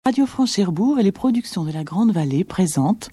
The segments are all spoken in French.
Radio France Cherbourg et les productions de la Grande Vallée présentent...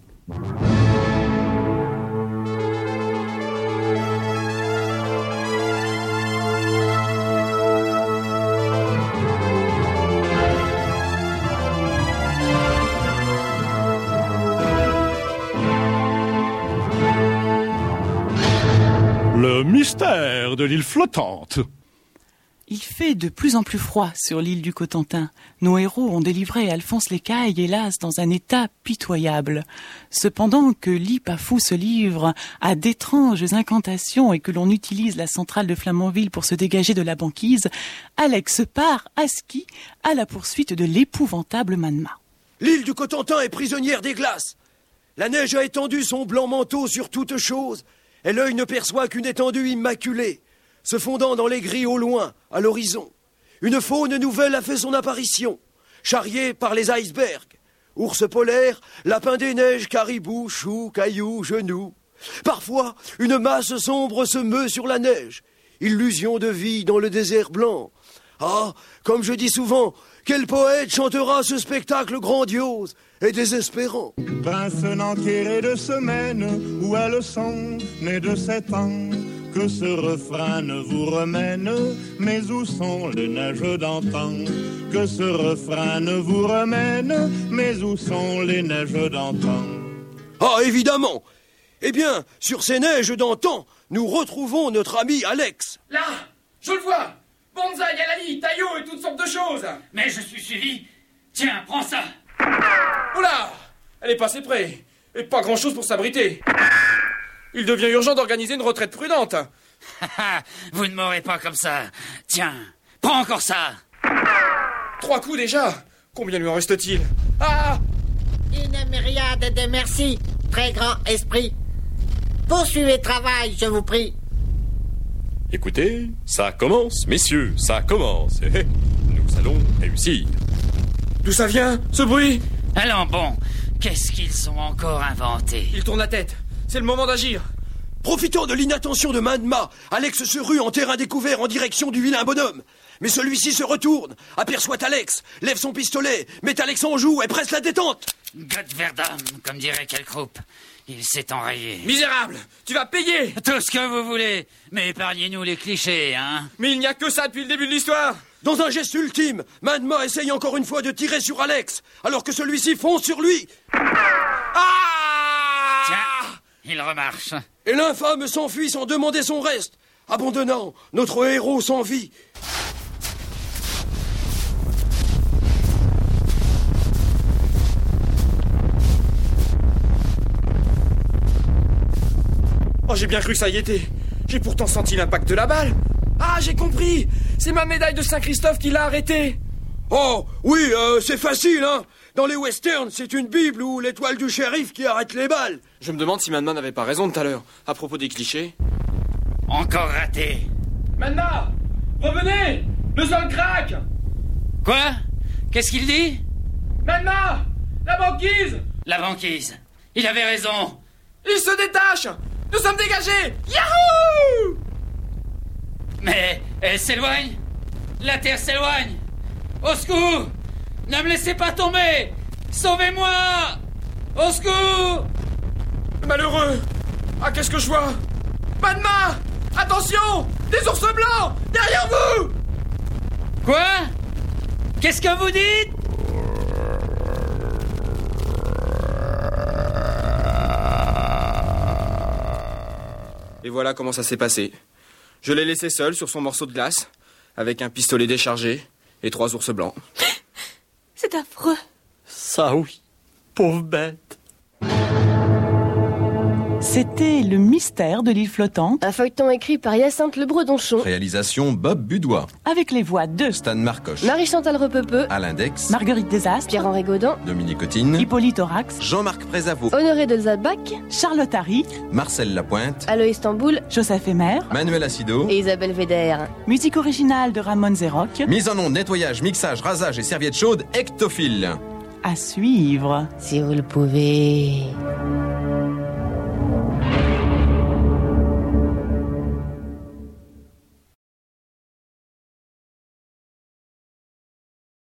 Le mystère de l'île flottante. Il fait de plus en plus froid sur l'île du Cotentin. Nos héros ont délivré Alphonse l'Écaille, hélas, dans un état pitoyable. Cependant que l'Ipafou se livre à d'étranges incantations et que l'on utilise la centrale de Flamanville pour se dégager de la banquise, Alex part à ski à la poursuite de l'épouvantable Manma. L'île du Cotentin est prisonnière des glaces. La neige a étendu son blanc manteau sur toute chose, et l'œil ne perçoit qu'une étendue immaculée, se fondant dans les gris au loin, à l'horizon. Une faune nouvelle a fait son apparition, charriée par les icebergs. Ours polaires, lapins des neiges, caribous, choux, cailloux, genoux. Parfois, une masse sombre se meut sur la neige. Illusion de vie dans le désert blanc. Ah, comme je dis souvent, quel poète chantera ce spectacle grandiose et désespérant? Prince enterré de semaines, où est le sang né de 7 ans? Que ce refrain ne vous remène, mais où sont les neiges d'antan? Que ce refrain ne vous remène, mais où sont les neiges d'antan? Ah, évidemment! Eh bien, sur ces neiges d'antan, nous retrouvons notre ami Alex. Là, je le vois. Bonsaï, Alali, taillot et toutes sortes de choses. Mais je suis suivi. Tiens, prends ça. Oula, elle est passée près. Et pas grand-chose pour s'abriter. Il devient urgent d'organiser une retraite prudente. Vous ne m'aurez pas comme ça. Tiens, prends encore ça. 3 coups déjà. Combien lui en reste-t-il? Ah! Une myriade de merci, très grand esprit. Poursuivez travail, je vous prie. Écoutez, ça commence, messieurs, ça commence. Nous allons réussir. D'où ça vient, ce bruit? Allons bon, qu'est-ce qu'ils ont encore inventé? Il tourne la tête. C'est le moment d'agir. Profitant de l'inattention de Manma, Alex se rue en terrain découvert en direction du vilain bonhomme. Mais celui-ci se retourne, aperçoit Alex, lève son pistolet, met Alex en joue et presse la détente. Gottverdam, comme dirait Kelkroup. Il s'est enrayé. Misérable, tu vas payer. Tout ce que vous voulez, mais épargnez-nous les clichés, hein. Mais il n'y a que ça depuis le début de l'histoire. Dans un geste ultime, Manma essaye encore une fois de tirer sur Alex, alors que celui-ci fonce sur lui. Ah! Tiens, il remarche. Et l'infâme s'enfuit sans demander son reste, abandonnant notre héros sans vie. Oh, j'ai bien cru que ça y était. J'ai pourtant senti l'impact de la balle. Ah, j'ai compris. C'est ma médaille de Saint-Christophe qui l'a arrêté. Oh, oui, c'est facile, hein. Dans les westerns, c'est une bible ou l'étoile du shérif qui arrête les balles. Je me demande si Manma n'avait pas raison tout à l'heure, à propos des clichés. Encore raté. Manma, revenez. Le sol craque. Quoi? Qu'est-ce qu'il dit? Manma, la banquise. La banquise. Il avait raison. Il se détache. Nous sommes dégagés. Yahoo! Mais elle s'éloigne. La terre s'éloigne. Au secours! Ne me laissez pas tomber! Sauvez-moi! Au secours! Malheureux! Ah, qu'est-ce que je vois? Manma! Attention! Des ours blancs! Derrière vous! Quoi? Qu'est-ce que vous dites? Et voilà comment ça s'est passé. Je l'ai laissé seul sur son morceau de glace, avec un pistolet déchargé et 3 ours blancs. C'est affreux. Ça oui, pauvre bête. C'était Le mystère de l'île flottante, Un feuilleton écrit par Hyacinthe Le Bredonchon, Réalisation Bob Budois, avec les voix de Stan Marcoche, Marie-Chantal Repepeux, Alain Dex, Marguerite Desastres, Pierre-Henri Gaudin, Dominique Cotine, Hippolyte Aurax, Jean-Marc Prézavot, Honoré de Zalbach, Charlotte Harry, Marcel Lapointe, Aloïs Tamboul Joseph Emer, Manuel Acido. et Isabelle Védère. musique originale de Ramon Zerroc, Mise en onde, nettoyage, mixage, rasage et serviettes chaudes, Ectophile. à suivre. Si vous le pouvez...